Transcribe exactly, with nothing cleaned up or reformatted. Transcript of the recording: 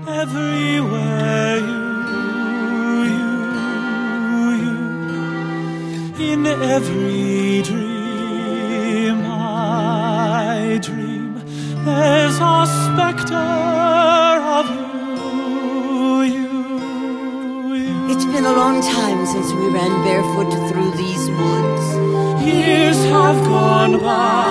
Everywhere you, you, you. In every dream I dream, there's a specter of you, you, you. It's been a long time since we ran barefoot through these woods. Years have gone by.